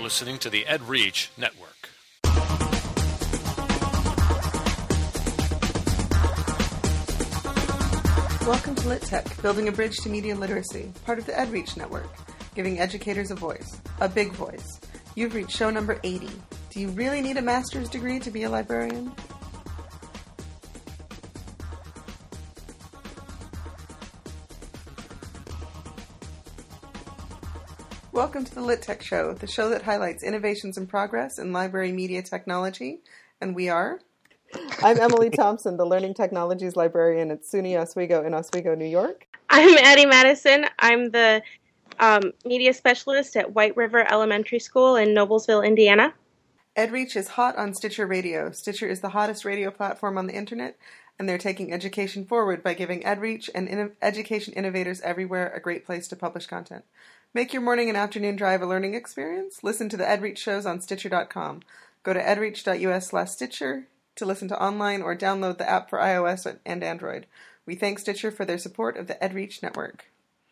listening to the EdReach Network. Welcome to LitTech, building a bridge to media literacy, part of the EdReach Network, giving educators a voice, a big voice. You've reached show number 80. Do you really need a master's degree to be a librarian? Welcome to the LitTech Show, the show that highlights innovations and progress in library media technology. And we are... I'm Emily Thompson, the Learning Technologies Librarian at SUNY Oswego in Oswego, New York. I'm Addie Madison. I'm the media specialist at White River Elementary School in Noblesville, Indiana. EdReach is hot on Stitcher Radio. Stitcher is the hottest radio platform on the internet, and they're taking education forward by giving EdReach and education innovators everywhere a great place to publish content. Make your morning and afternoon drive a learning experience. Listen to the EdReach shows on Stitcher.com. Go to edreach.us/Stitcher to listen to online or download the app for iOS and Android. We thank Stitcher for their support of the EdReach network.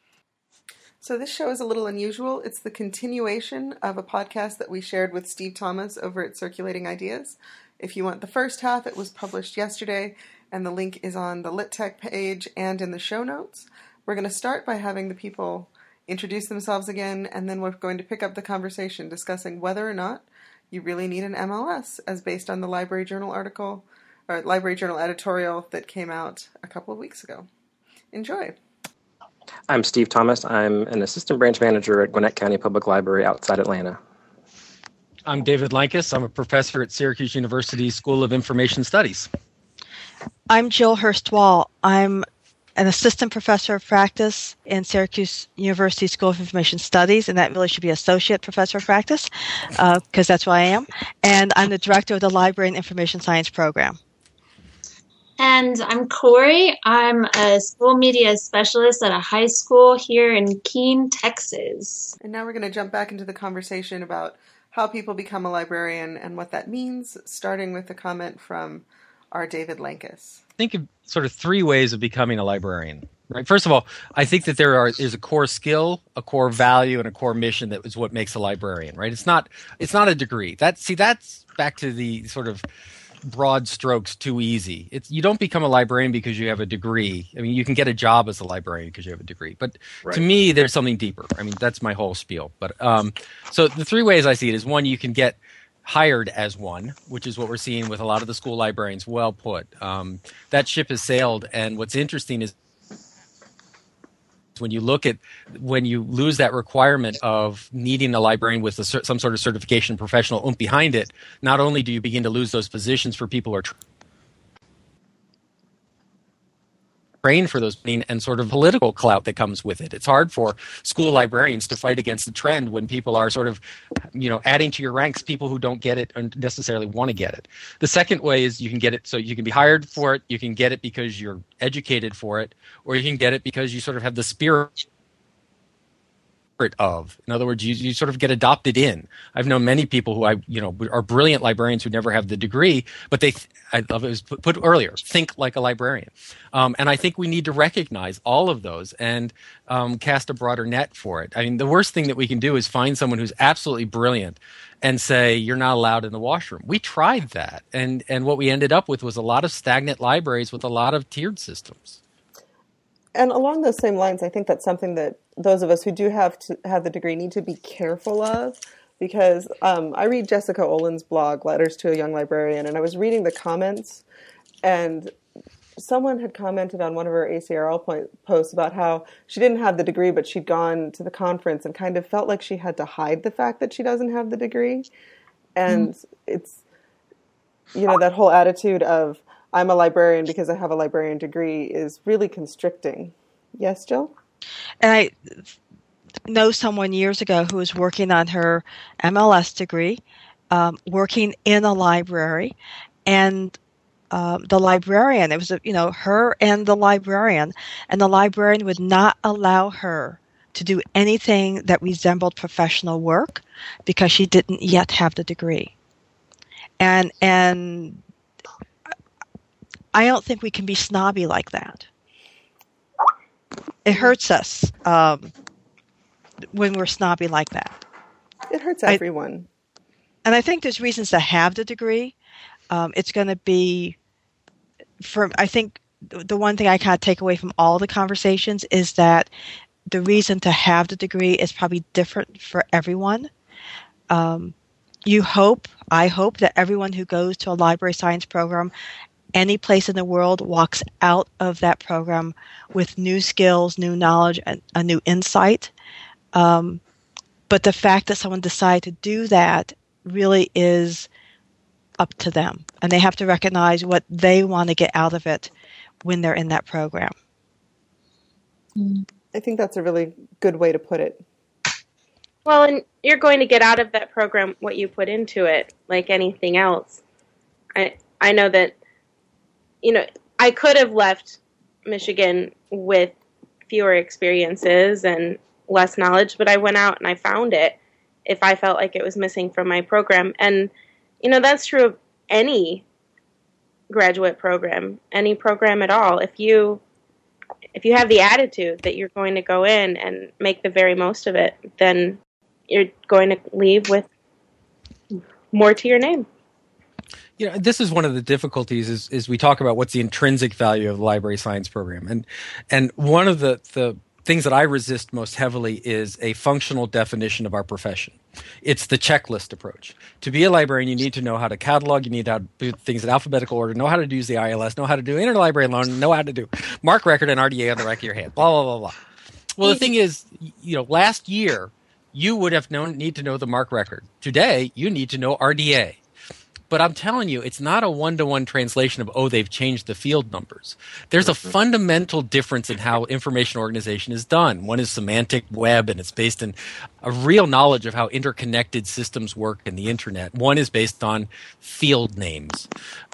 So this show is a little unusual. It's the continuation of a podcast that we shared with Steve Thomas over at Circulating Ideas. If you want the first half, it was published yesterday, and the link is on the LitTech page and in the show notes. We're going to start by having the people introduce themselves again, and then we're going to pick up the conversation discussing whether or not you really need an MLS, as based on the Library Journal article, or Library Journal editorial that came out a couple of weeks ago. Enjoy. I'm Steve Thomas. I'm an assistant branch manager at Gwinnett County Public Library outside Atlanta. I'm David Lankus. I'm a professor at Syracuse University School of Information Studies. I'm Jill Hurst-Wall. I'm an assistant professor of practice in Syracuse University School of Information Studies, and that really should be associate professor of practice, because that's what I am. And I'm the director of the Library and Information Science program. And I'm Corey. I'm a school media specialist at a high school here in Keene, Texas. And now we're going to jump back into the conversation about how people become a librarian and what that means, starting with a comment from our David Lankus. Think of sort of three ways of becoming a librarian. Right. First of all, I think that is a core skill, a core value, and a core mission that is what makes a librarian. Right. It's not a degree. That's back to the sort of broad strokes too easy. You don't become a librarian because you have a degree. I mean, you can get a job as a librarian because you have a degree. But To me, there's something deeper. I mean, that's my whole spiel. But so the three ways I see it is, one, you can get hired as one, which is what we're seeing with a lot of the school librarians. Well put. That ship has sailed, and what's interesting is when you lose that requirement of needing a librarian with some sort of certification professional oomph behind it, not only do you begin to lose those positions for people who are trained for those, and sort of political clout that comes with it. It's hard for school librarians to fight against the trend when people are sort of, adding to your ranks people who don't get it and necessarily want to get it. The second way is you can get it so you can be hired for it, you can get it because you're educated for it, or you can get it because you sort of have the spirit of. In other words, you sort of get adopted in. I've known many people who are brilliant librarians who never have the degree, but I love it was put earlier, think like a librarian. And I think we need to recognize all of those and cast a broader net for it. I mean, the worst thing that we can do is find someone who's absolutely brilliant and say, you're not allowed in the washroom. We tried that. And what we ended up with was a lot of stagnant libraries with a lot of tiered systems. And along those same lines, I think that's something that those of us who do have to have the degree need to be careful of, because I read Jessica Olin's blog, Letters to a Young Librarian, and I was reading the comments, and someone had commented on one of her ACRL posts about how she didn't have the degree, but she'd gone to the conference and kind of felt like she had to hide the fact that she doesn't have the degree. And it's, that whole attitude of, I'm a librarian because I have a librarian degree is really constricting. Yes, Jill? And I know someone years ago who was working on her MLS degree, working in a library, and the librarian, it was, her and the librarian would not allow her to do anything that resembled professional work because she didn't yet have the degree. And I don't think we can be snobby like that. It hurts us when we're snobby like that. It hurts everyone. And I think there's reasons to have the degree. It's going to be, I think the one thing I kind of take away from all the conversations is that the reason to have the degree is probably different for everyone. I hope that everyone who goes to a library science program any place in the world walks out of that program with new skills, new knowledge, and a new insight. But the fact that someone decided to do that really is up to them. And they have to recognize what they want to get out of it when they're in that program. I think that's a really good way to put it. Well, and you're going to get out of that program what you put into it, like anything else. I know that, I could have left Michigan with fewer experiences and less knowledge, but I went out and I found it if I felt like it was missing from my program. And, that's true of any graduate program, any program at all. If you have the attitude that you're going to go in and make the very most of it, then you're going to leave with more to your name. This is one of the difficulties is we talk about what's the intrinsic value of the library science program. And one of the things that I resist most heavily is a functional definition of our profession. It's the checklist approach. To be a librarian, you need to know how to catalog, you need to do things in alphabetical order, know how to use the ILS, know how to do interlibrary loan, know how to do MARC record and RDA on the back of your hand, blah, blah, blah, blah. Well, the thing is, last year, you would have need to know the MARC record. Today, you need to know RDA. But I'm telling you, it's not a one-to-one translation of, they've changed the field numbers. There's a fundamental difference in how information organization is done. One is semantic web, and it's based in a real knowledge of how interconnected systems work in the internet. One is based on field names.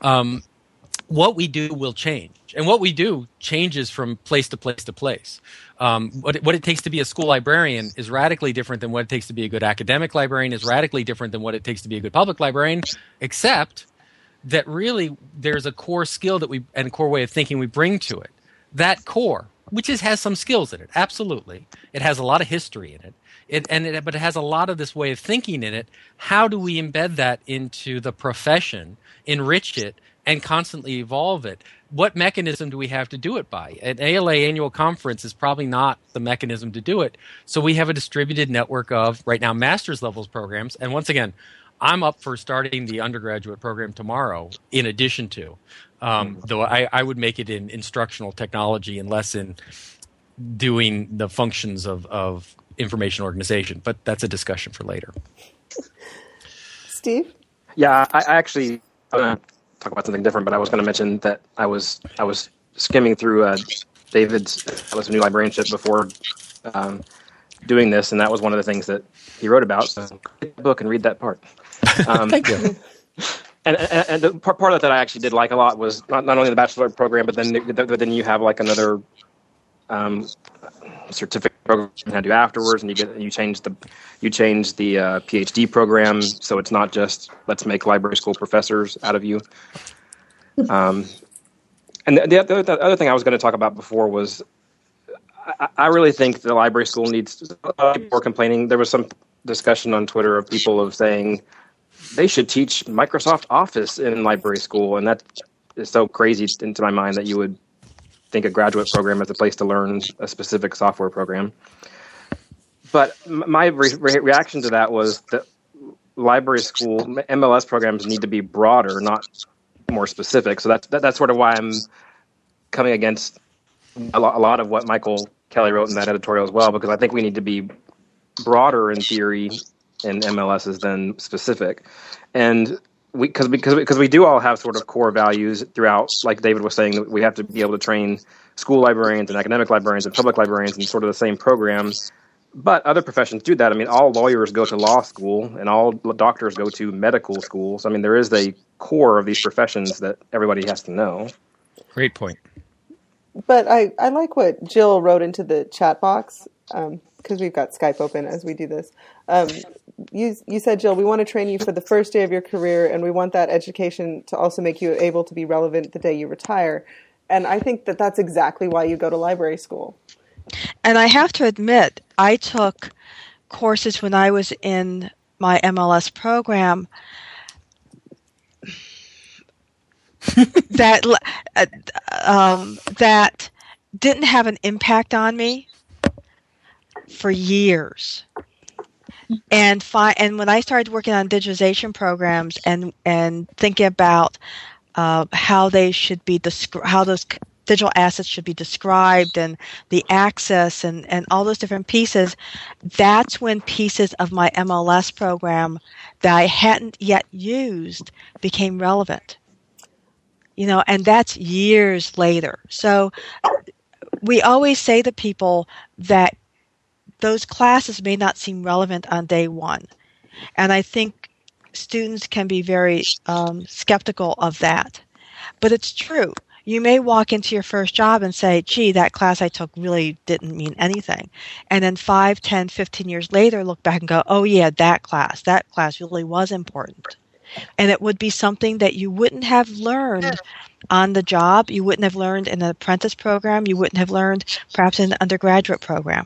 What we do will change. And what we do changes from place to place to place. What it takes to be a school librarian is radically different than what it takes to be a good academic librarian, is radically different than what it takes to be a good public librarian, except that really there's a core skill and a core way of thinking we bring to it. That core, which has some skills in it, absolutely. It has a lot of history in it. But it has a lot of this way of thinking in it. How do we embed that into the profession, enrich it, and constantly evolve it? What mechanism do we have to do it by? An ALA annual conference is probably not the mechanism to do it. So we have a distributed network of, right now, master's levels programs. And once again, I'm up for starting the undergraduate program tomorrow in addition to, though I would make it in instructional technology and less in doing the functions of information organization. But that's a discussion for later. Steve? Yeah, I actually talk about something different, but I was going to mention that I was skimming through David's new librarianship before doing this, and that was one of the things that he wrote about. So get the book and read that part. Thank you. And the part of that I actually did like a lot was not only the bachelor program, but then you have like another certificate program you can do afterwards, and you change the PhD program, so it's not just let's make library school professors out of you. And the other thing I was going to talk about before was I really think the library school needs more complaining. There was some discussion on Twitter of people saying they should teach Microsoft Office in library school, and that is so crazy into my mind that you would think a graduate program is a place to learn a specific software program. But my reaction to that was that library school MLS programs need to be broader, not more specific. So that's sort of why I'm coming against a lot of what Michael Kelly wrote in that editorial as well, because I think we need to be broader in theory in MLSs than specific. And because we do all have sort of core values throughout, like David was saying, that we have to be able to train school librarians and academic librarians and public librarians in sort of the same program. But other professions do that. I mean, all lawyers go to law school and all doctors go to medical school. So, I mean, there is a core of these professions that everybody has to know. Great point. But I like what Jill wrote into the chat box, because we've got Skype open as we do this. You said, Jill, we want to train you for the first day of your career, and we want that education to also make you able to be relevant the day you retire. And I think that that's exactly why you go to library school. And I have to admit, I took courses when I was in my MLS program that that didn't have an impact on me for years. And when I started working on digitization programs and thinking about how they should be how those digital assets should be described and the access and all those different pieces, that's when pieces of my MLS program that I hadn't yet used became relevant. And that's years later. So we always say to people that those classes may not seem relevant on day one. And I think students can be very skeptical of that. But it's true. You may walk into your first job and say, gee, that class I took really didn't mean anything. And then 5, 10, 15 years later, look back and go, oh yeah, that class really was important. And it would be something that you wouldn't have learned on the job. You wouldn't have learned in an apprentice program. You wouldn't have learned perhaps in an undergraduate program.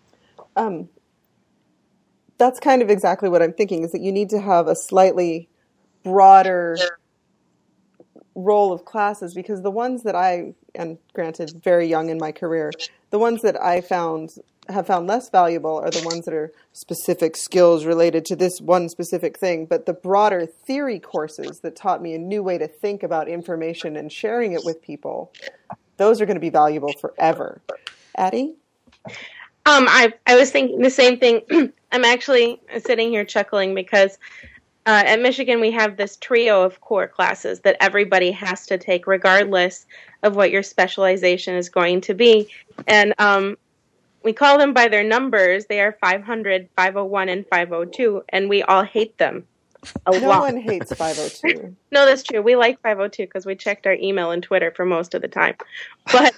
That's kind of exactly what I'm thinking, is that you need to have a slightly broader role of classes, because the ones that and granted very young in my career, the ones that I have found less valuable are the ones that are specific skills related to this one specific thing. But the broader theory courses that taught me a new way to think about information and sharing it with people, those are going to be valuable forever. Addie? I was thinking the same thing. I'm actually sitting here chuckling because at Michigan we have this trio of core classes that everybody has to take regardless of what your specialization is going to be. And we call them by their numbers. They are 500, 501, and 502, and we all hate them a lot. No one hates 502. No, that's true. We like 502 because we checked our email and Twitter for most of the time. But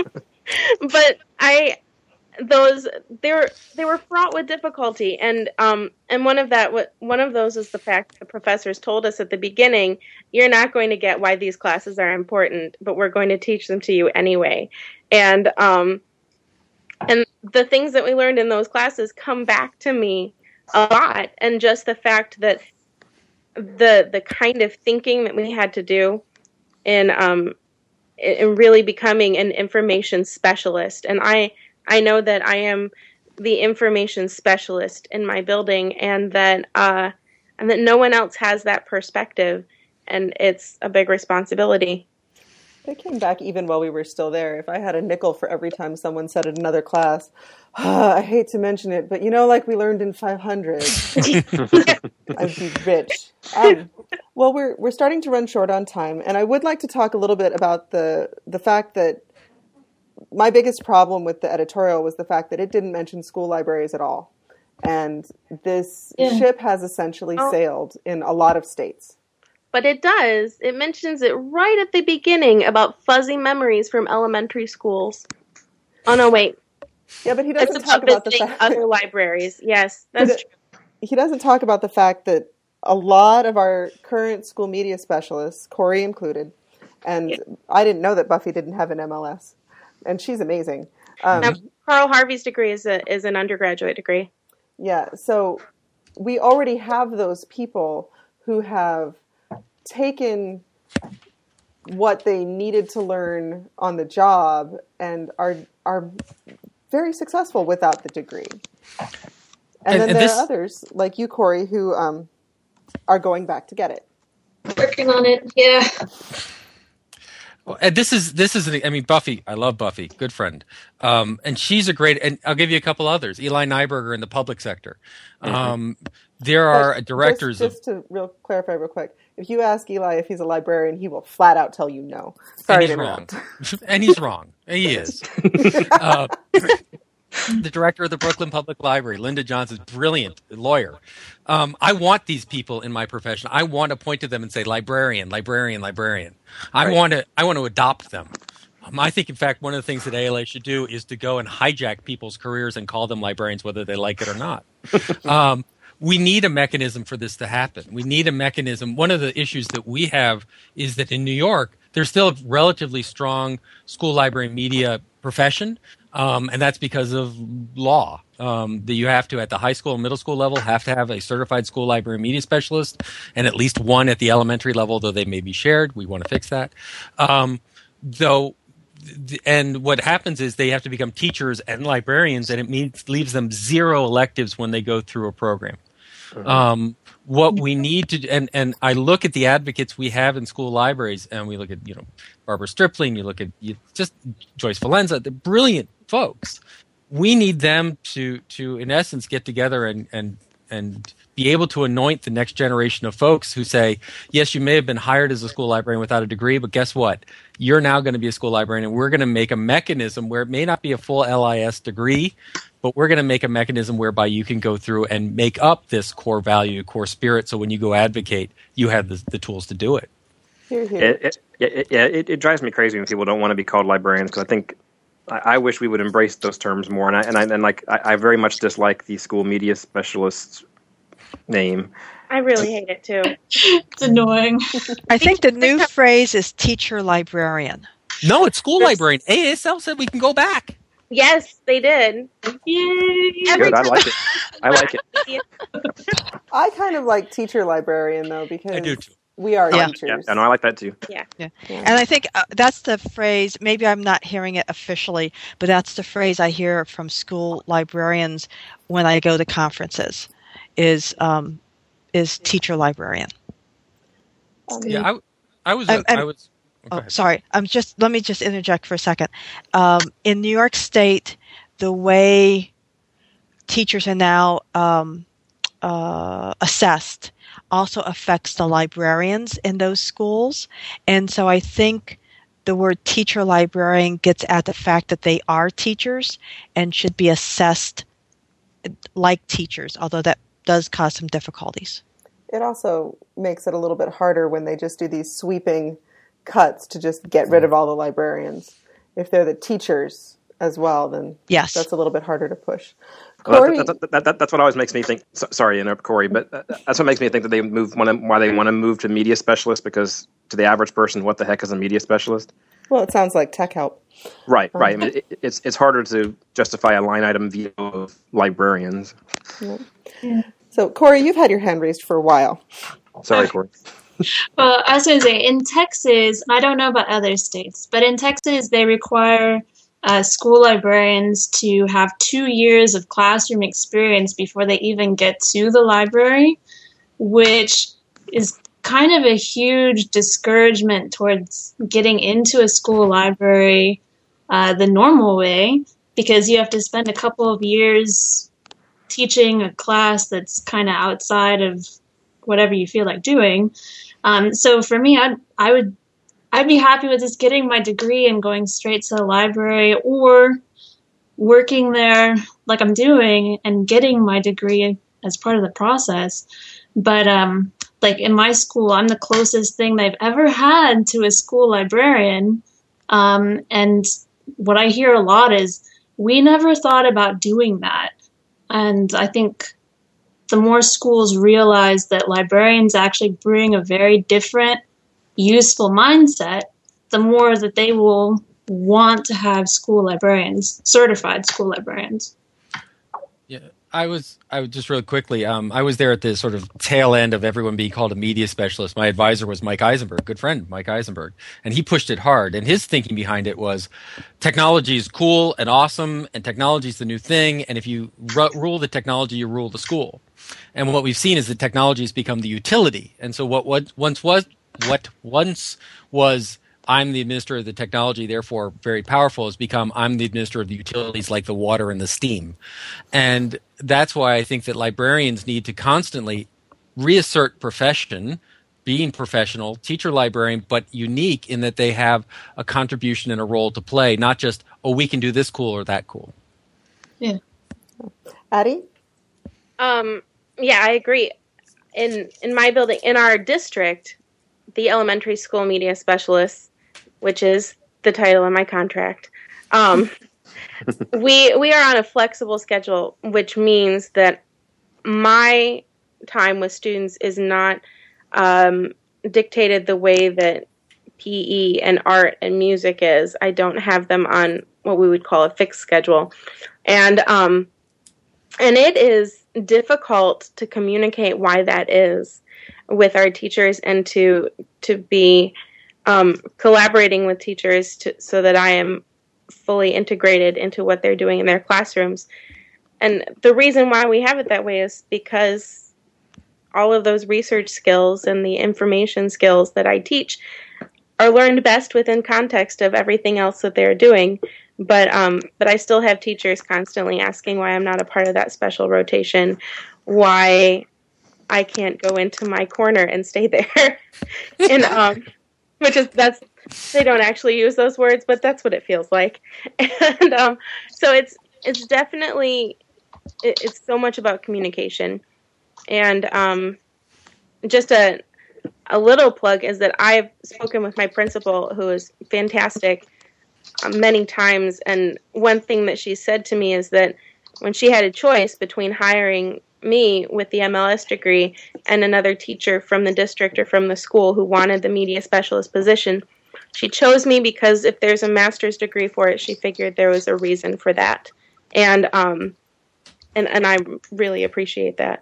they were fraught with difficulty, and one of those is the fact the professors told us at the beginning, you're not going to get why these classes are important, but we're going to teach them to you anyway. And the things that we learned in those classes come back to me a lot, and just the fact that the kind of thinking that we had to do in really becoming an information specialist. And I know that I am the information specialist in my building, and that no one else has that perspective, and it's a big responsibility. They came back even while we were still there. If I had a nickel for every time someone said at another class, I hate to mention it, but like we learned in 500, I'd be rich. Well, we're starting to run short on time, and I would like to talk a little bit about the fact that my biggest problem with the editorial was the fact that it didn't mention school libraries at all. And this ship has essentially sailed in a lot of states. But it does. It mentions it right at the beginning about fuzzy memories from elementary schools. Oh, no, wait. Yeah, but he doesn't talk about the fact other libraries. Yes, that's true. He doesn't talk about the fact that a lot of our current school media specialists, Corey included, and I didn't know that Buffy didn't have an MLS. And she's amazing. Now, Carl Harvey's degree is an undergraduate degree. Yeah, so we already have those people who have taken what they needed to learn on the job and are very successful without the degree. And then there are others, like you, Corey, who are going back to get it. Working on it, yeah. Well, and this is Buffy. I love Buffy, good friend, and she's a great. And I'll give you a couple others. Eli Nyberger in the public sector. There are directors. Just to clarify real quick, if you ask Eli if he's a librarian, he will flat out tell you no. Sorry, and he's wrong. And he's wrong. He is. The director of the Brooklyn Public Library, Linda Johnson, brilliant lawyer. I want these people in my profession. I want to point to them and say, librarian, librarian, librarian. I want to adopt them. I think, in fact, one of the things that ALA should do is to go and hijack people's careers and call them librarians, whether they like it or not. We need a mechanism for this to happen. We need a mechanism. One of the issues that we have is that in New York, there's still a relatively strong school library media profession. And that's because of law. That you have to, at the high school and middle school level, have to have a certified school library media specialist, and at least one at the elementary level, though they may be shared. We want to fix that. And what happens is they have to become teachers and librarians, and it leaves them 0 electives when they go through a program. What we need to, and I look at the advocates we have in school libraries, and we look at, Barbara Stripling, you look at just Joyce Valenza, the brilliant folks. We need them to in essence get together and be able to anoint the next generation of folks who say, yes, you may have been hired as a school librarian without a degree, but guess what? You're now going to be a school librarian, and we're going to make a mechanism where it may not be a full LIS degree, but we're going to make a mechanism whereby you can go through and make up this core value, core spirit, so when you go advocate, you have the tools to do it. It drives me crazy when people don't want to be called librarians, because I think I wish we would embrace those terms more, and I very much dislike the school media specialist name. I really hate it too. It's annoying. I think the new phrase is teacher librarian. No, it's school librarian. ASL said we can go back. Yes, they did. Yay! Good, I like it. I like it. I kind of like teacher librarian though, because I do too. we are Yeah. teachers. Yeah, no, I like that too. Yeah. And I think that's the phrase, maybe I'm not hearing it officially, but that's the phrase I hear from school librarians when I go to conferences is teacher librarian. Yeah, I was. Oh, sorry. Let me just interject for a second. In New York State, the way teachers are now assessed also affects the librarians in those schools. And so I think the word teacher librarian gets at the fact that they are teachers and should be assessed like teachers, although that does cause some difficulties. It also makes it a little bit harder when they just do these sweeping cuts to just get rid of all the librarians. If they're the teachers as well, then yes, that's a little bit harder to push. Well, Corey, that's what always makes me think. Sorry to interrupt, Corey, but that's what makes me think that why they want to move to media specialist, because to the average person, what the heck is a media specialist? well, it sounds like tech help. Right. I mean, it's harder to justify a line item view of librarians. Yeah. So, Corey, you've had your hand raised for a while. Sorry, Corey. Well, I was going to say, in Texas, I don't know about other states, but in Texas, they require school librarians to have 2 years of classroom experience before they even get to the library, which is kind of a huge discouragement towards getting into a school library the normal way, because you have to spend a couple of years teaching a class that's kind of outside of whatever you feel like doing. So for me, I'd be happy with just getting my degree and going straight to the library, or working there like I'm doing and getting my degree as part of the process. But like in my school, I'm the closest thing they've ever had to a school librarian. And what I hear a lot is, we never thought about doing that. And I think the more schools realize that librarians actually bring a very different, useful mindset, the more that they will want to have school librarians, certified school librarians. Yeah, I was just really quickly. I was there at the sort of tail end of everyone being called a media specialist. My advisor was Mike Eisenberg, good friend Mike Eisenberg, and he pushed it hard. And his thinking behind it was, technology is cool and awesome, and technology is the new thing. And if you rule the technology, you rule the school. And what we've seen is that technology has become the utility. And so what once was I'm the administrator of the technology, therefore very powerful, has become I'm the administrator of the utilities, like the water and the steam. And that's why I think that librarians need to constantly reassert profession, being professional, teacher librarian, but unique in that they have a contribution and a role to play, not just, oh, we can do this cool or that cool. Yeah. Addie? Yeah, I agree. In my building, in our district, the elementary school media specialist, which is the title of my contract, we are on a flexible schedule, which means that my time with students is not dictated the way that PE and art and music is. I don't have them on what we would call a fixed schedule. And it is difficult to communicate why that is with our teachers, and to be collaborating with teachers so that I am fully integrated into what they're doing in their classrooms. And the reason why we have it that way is because all of those research skills and the information skills that I teach are learned best within context of everything else that they're doing. But I still have teachers constantly asking why I'm not a part of that special rotation, why I can't go into my corner and stay there. And they don't actually use those words, but that's what it feels like. And so it's definitely, it's so much about communication. And just a little plug is that I've spoken with my principal, who is fantastic, many times. And one thing that she said to me is that when she had a choice between hiring me with the MLS degree and another teacher from the district or from the school who wanted the media specialist position, she chose me because if there's a master's degree for it, she figured there was a reason for that. And I really appreciate that.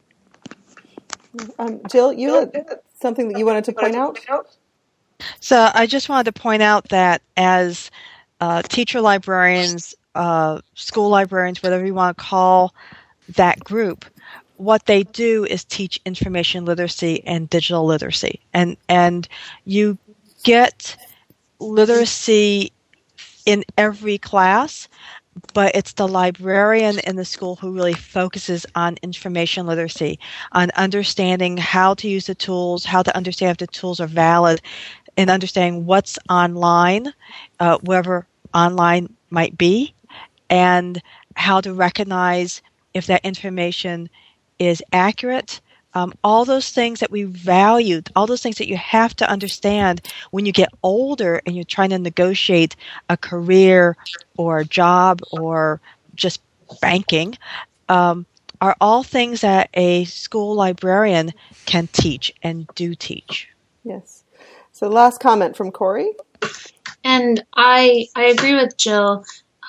Jill, you had something that you wanted to point out? So I just wanted to point out that as teacher librarians, school librarians, whatever you want to call that group, what they do is teach information literacy and digital literacy. And you get literacy in every class, but it's the librarian in the school who really focuses on information literacy, on understanding how to use the tools, how to understand if the tools are valid, and understanding what's online, wherever online might be, and how to recognize if that information is accurate. All those things that we valued, all those things that you have to understand when you get older and you're trying to negotiate a career or a job or just banking, are all things that a school librarian can teach and do teach. Yes. So last comment from Corey. And I agree with Jill.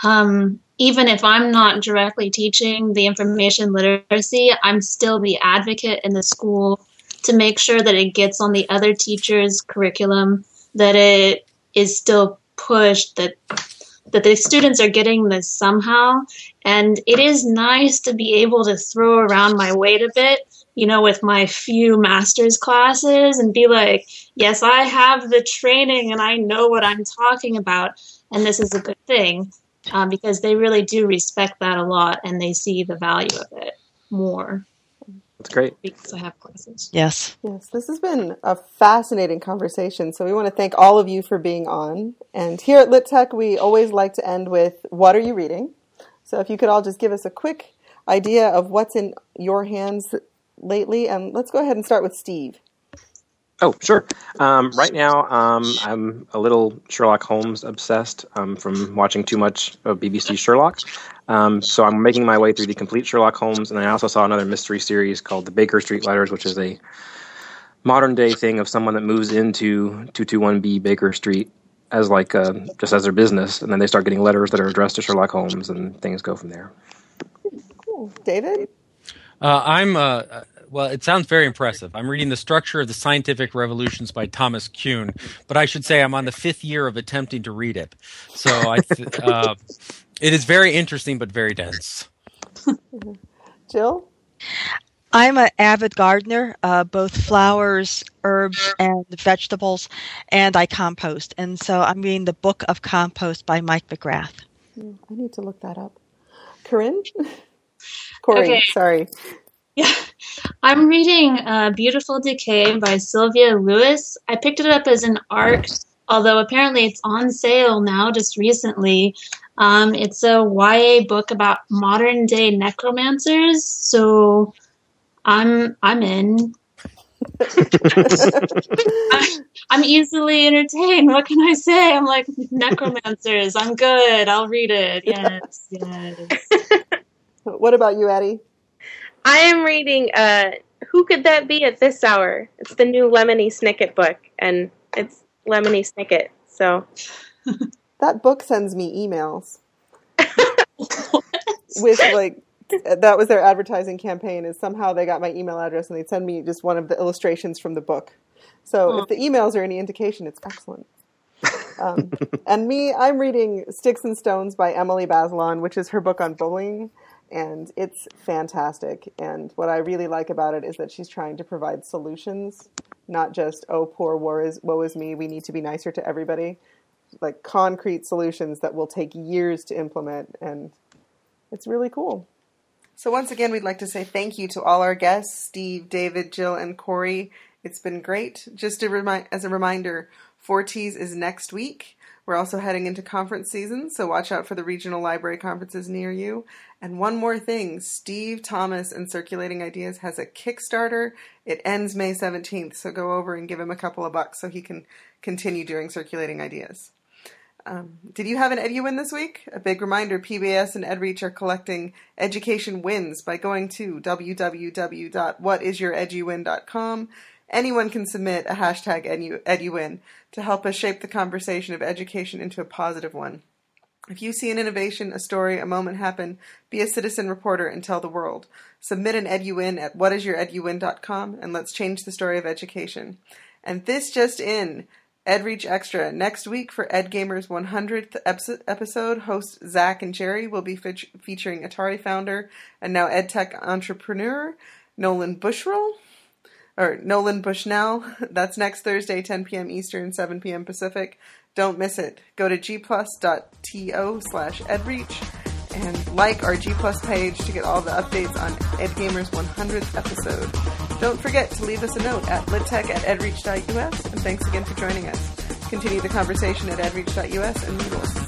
Even if I'm not directly teaching the information literacy, I'm still the advocate in the school to make sure that it gets on the other teachers' curriculum, that it is still pushed, that the students are getting this somehow. And it is nice to be able to throw around my weight a bit, with my few master's classes and be like, yes, I have the training and I know what I'm talking about. And this is a good thing. Because they really do respect that a lot, and they see the value of it more. That's great. Because I have classes. Yes. Yes, this has been a fascinating conversation. So we want to thank all of you for being on. And here at Lit Tech, we always like to end with, what are you reading? So if you could all just give us a quick idea of what's in your hands lately. And let's go ahead and start with Steve. Oh, sure. Right now, I'm a little Sherlock Holmes obsessed from watching too much of BBC Sherlock. So I'm making my way through the complete Sherlock Holmes, and I also saw another mystery series called The Baker Street Letters, which is a modern-day thing of someone that moves into 221B Baker Street as just as their business, and then they start getting letters that are addressed to Sherlock Holmes, and things go from there. Cool. David? Well, it sounds very impressive. I'm reading The Structure of the Scientific Revolutions by Thomas Kuhn, but I should say I'm on the 5th year of attempting to read it. So it is very interesting, but very dense. Jill? I'm an avid gardener, both flowers, herbs, and vegetables, and I compost. And so I'm reading The Book of Compost by Mike McGrath. I need to look that up. Corinne? Corey, Okay. Sorry. Yeah, I'm reading Beautiful Decay by Sylvia Lewis. I picked it up as an ARC, although apparently it's on sale now just recently. It's a YA book about modern day necromancers, so I'm in. I'm easily entertained. What can I say? I'm like, necromancers. I'm good. I'll read it. Yes. What about you, Addie? I am reading Who Could That Be at This Hour? It's the new Lemony Snicket book, and it's Lemony Snicket, so... that book sends me emails with like, that was their advertising campaign, is somehow they got my email address and they'd send me just one of the illustrations from the book. So if the emails are any indication, it's excellent. And me, I'm reading Sticks and Stones by Emily Bazelon, which is her book on bullying, and it's fantastic. And what I really like about it is that she's trying to provide solutions, not just, oh, poor woe is me, we need to be nicer to everybody. Like concrete solutions that will take years to implement, and it's really cool. So once again, we'd like to say thank you to all our guests, Steve, David, Jill, and Corey. It's been great. Just as a reminder, 4Ts is next week. We're also heading into conference season, so watch out for the regional library conferences near you. And one more thing, Steve Thomas and Circulating Ideas has a Kickstarter. It ends May 17th, so go over and give him a couple of bucks so he can continue doing Circulating Ideas. Did you have an EduWin this week? A big reminder, PBS and EdReach are collecting education wins by going to www.whatisyoureduwin.com. Anyone can submit a hashtag EduWin to help us shape the conversation of education into a positive one. If you see an innovation, a story, a moment happen, be a citizen reporter and tell the world. Submit an EduWin at whatisyoureduwin.com and let's change the story of education. And this just in, EdReach Extra. Next week for EdGamer's 100th episode, hosts Zach and Jerry will be featuring Atari founder and now EdTech entrepreneur Nolan Bushnell. That's next Thursday, 10 p.m. Eastern, 7 p.m. Pacific. Don't miss it. Go to gplus.to/edreach and like our G Plus page to get all the updates on EdGamer's 100th episode. Don't forget to leave us a note at littech@edreach.us, and thanks again for joining us. Continue the conversation at edreach.us and Moodle.